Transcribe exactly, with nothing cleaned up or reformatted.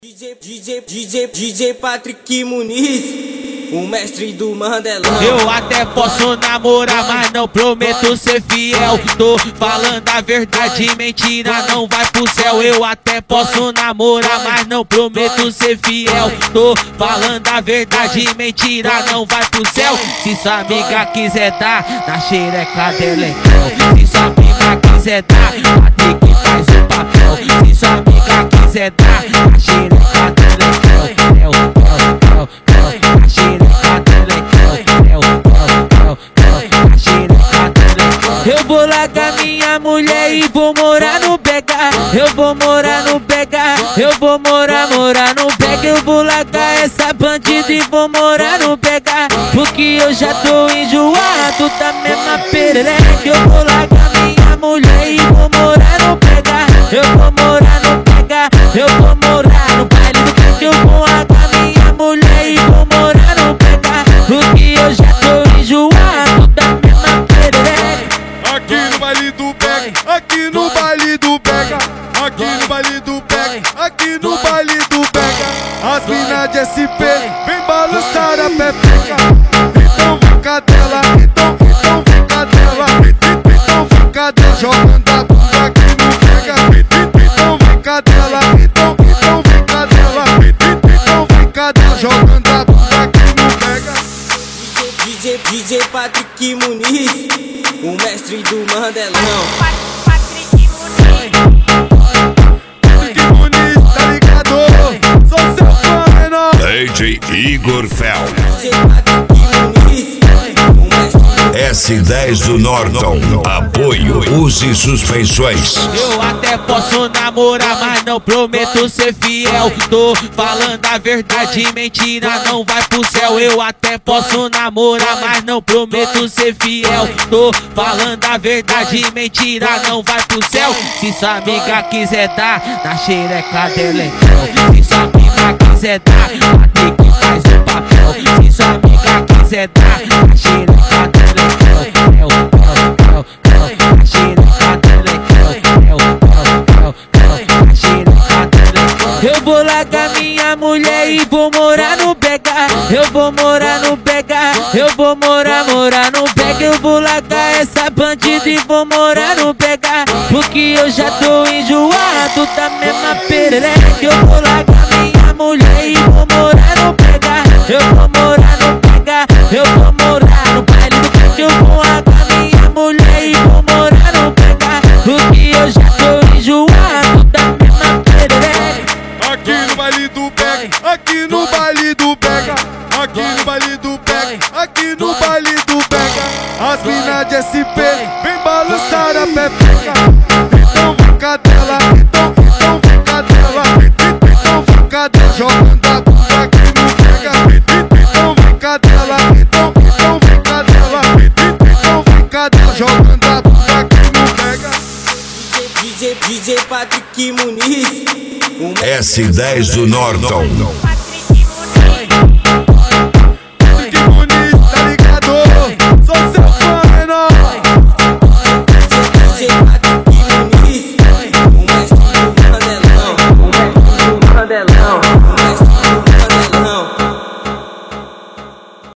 DJ, DJ, DJ, DJ Patrick Muniz, o mestre do Mandelão. Eu até posso namorar, mas não prometo ser fiel. Tô falando a verdade, mentira não vai pro céu. Eu até posso namorar, mas não prometo ser fiel. Tô falando a verdade, mentira não vai pro céu. Se sua amiga quiser dar, na xereca dela é céu. Se sua amiga quiser dar, Patrick faz o papel. Se sua amiga quiser dar, na xereca dela é céu. Céu, céu, céu, céu, na xereca dela é céu. Céu, céu, céu, céu, na xereca dela é céu. Eu vou largar minha mulher e vou morar no Bega. Eu vou morar no Bega. Eu vou morar, morar no Bega. Eu vou largar essa bandida e vou morar no Bega. Porque eu já tô enjoado da mesma perereca. Eu vou largar minha mulher e vou morar no Bega. Eu vou morar no Bega. Eu vou morar no baile do Bega. Eu vou largar minha mulher e vou morar no Bega. Porque eu já tô enjoado da mesma perereca. Aqui no baile do Bega, aqui no baile do Bega, aqui no baile do Bega, aqui no baile do Bega. As mina de S P vem balançar a pepeca. Então vem cadela, então, então vem cadela, então vem cadela, jogando a bunda aqui no Bega. Então vem cadela, então, então vem cadela, então vem cadela, jogando a bunda aqui no Bega. DJ, DJ Patrick Muniz, o mestre do Mandelão. Patrick Muniz. Patrick Muniz, tá ligado? Sou seu fã menor. D J Igor Fel, DJ Patrick Muniz, o mestre do S dez do Norton, apoio, use suspensões. Eu até posso namorar, mas não prometo ser fiel. Tô falando a verdade, mentira não vai pro céu. Eu até posso namorar, mas não prometo ser fiel. Tô falando a verdade, mentira não vai pro céu. Se sua amiga quiser dar, na xereca dela é céu. Se sua amiga quiser dar, Patrick faz o papel. Se sua amiga quiser dar, na xereca dela é céu. Céu, céu, céu, céu, na xereca dela é céu. Céu, céu, céu, céu, na xereca dela é céu. Eu vou largar minha mulher e vou morar no Bega. Eu vou morar no Bega. Eu vou morar, morar no Bega. Eu vou largar essa bandida e vou morar no Bega. Porque eu já tô enjoado da mesma perereca. Eu vou largar minha mulher e vou morar no Bega. Eu vou morar no Bega. Eu vou morar no baile do Bega. Eu vou largar minha mulher e vou morar no Bega. Porque eu já tô enjoado da mesma perereca. Aqui no baile do Bega, aqui no baile do Bega, aqui no baile do Bega, aqui no baile do Bega. As mina de S P vem balançar a pepeca. Então vem cadela, então, então vem cadela, então vem cadela, jogando a bunda aqui no Bega. Então vem cadela, então, então vem cadela, então vem cadela, jogando a bunda aqui no Bega. DJ, DJ Patrick Muniz, o mestre S dez do Norton. Patrick